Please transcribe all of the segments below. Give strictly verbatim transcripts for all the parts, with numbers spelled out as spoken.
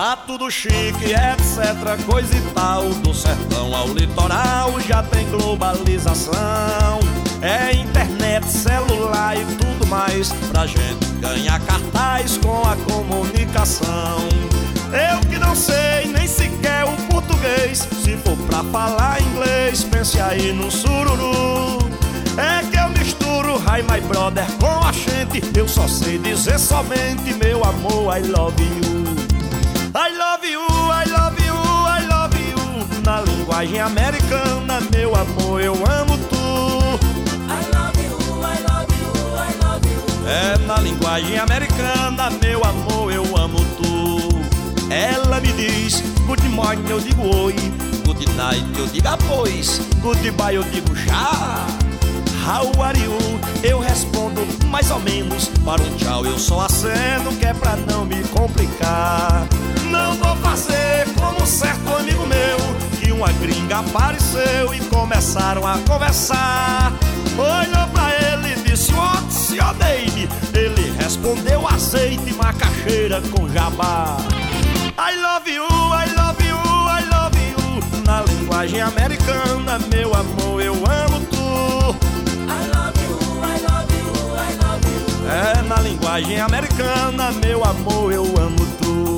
Tá tudo chique, etc, coisa e tal. Do sertão ao litoral já tem globalização. É internet, celular e tudo mais pra gente ganhar cartaz com a comunicação. Eu que não sei nem sequer o português, se for pra falar inglês, pense aí no sururu. É que eu misturo Hi My Brother com a gente, eu só sei dizer somente meu amor, I love you. I love you, I love you, I love you. Na linguagem americana, meu amor, eu amo tu. I love you, I love you, I love you. É na linguagem americana, meu amor, eu amo tu. Ela me diz good morning, eu digo oi. Good night, eu digo após. Goodbye, eu digo já. How are you? Eu respondo mais ou menos. Para um tchau eu só aceno, que é pra não me complicar. Não vou fazer como um certo amigo meu, que uma gringa apareceu e começaram a conversar. Olhou pra ele e disse what's your name? Ele respondeu azeite, macaxeira com jabá. I love you, I love you, I love you. Na linguagem americana, meu amor, eu amo tu. I love you, I love you, I love you. É na linguagem americana, meu amor, eu amo tu.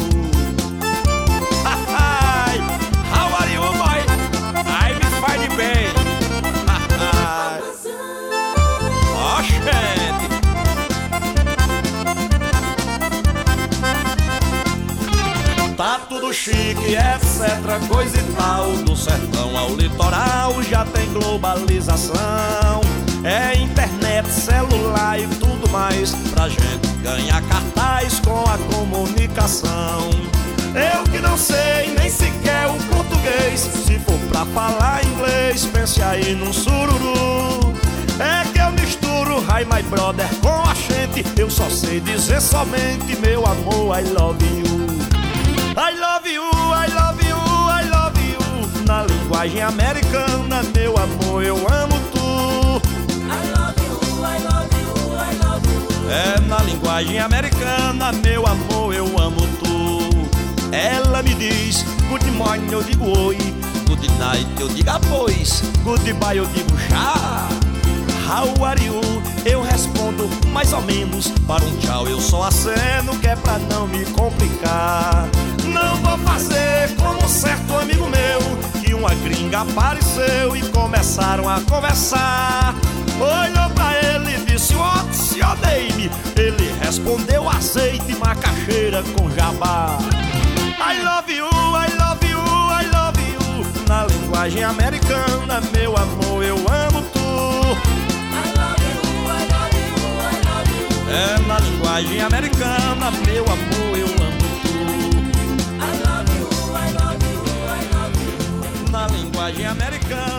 How are you, boy? I'm fine bem. Ó, gente. Tá tudo chique, etc, coisa e tal. Do sertão ao litoral já tem globalização. É internet, celular e tudo mais pra gente ganhar cartaz com a comunicação. Eu que não sei nem sequer o português, se for pra falar inglês, pense aí no sururu. É que eu misturo Hi My Brother com a gente, eu só sei dizer somente meu amor, I love you. I love you, I love you, I love you. Na linguagem americana, meu amor, eu amo tu. I love you, I love you, I love you. É na linguagem americana, meu amor, eu amo tu. Ela me diz good morning, eu digo oi. Good night, eu digo após. Goodbye, eu digo já. How are you? Eu respondo mais ou menos. Para um tchau eu só aceno, que é pra não me complicar. Não vou fazer como um certo amigo meu, que uma gringa apareceu e começaram a conversar. Olhou pra ele e disse what's your name? Ele respondeu azeite, macaxeira com jabá. I love you, I love you, I love you. Na linguagem americana, meu amor, eu amo tu. I love you, I love you, I love you. É na linguagem americana, meu amor, eu amo tu. I love you, I love you, I love you. Na linguagem americana.